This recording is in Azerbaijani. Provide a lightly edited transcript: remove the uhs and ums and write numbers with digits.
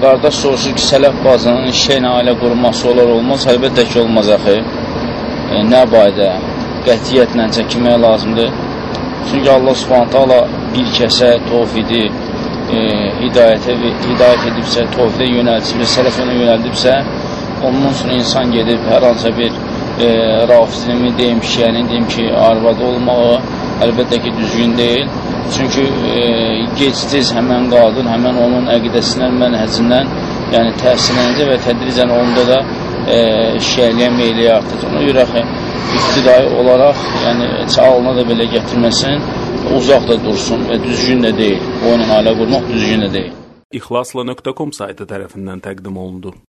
qardaş soruşur ki, sələf bacının şeylə ailə qurulması olar olmaz. Əlbəttə ki, olmaz axı. Nə bayda qətiyyətlə çəkinmək lazımdır. Çünki Allah Subhanahu taala bir kəsə tövhidi hidayət edibsə, tövhidə yönəldibsə, sələfə yönəldibsə, ondan sonra insan gedib hər hansısa bir rafizmi deyim, şiyənin deyim ki, arvadı olmağı əlbəttə ki, düzgün deyil. Çünki gec-tez həmən qadın, həmən onun əqidəsindən, mənhəcindən, yəni təhsilləncə və tədricən onda da şiyəliyə meyliyə artır. Ona görə ibtidai olaraq, yəni çağalına da belə gətirməsin, uzaq da dursun və düzgün də deyil. O ilə ailə qurmaq düzgün də deyil. İxlasla.com saytı tərəfindən təqdim olundu.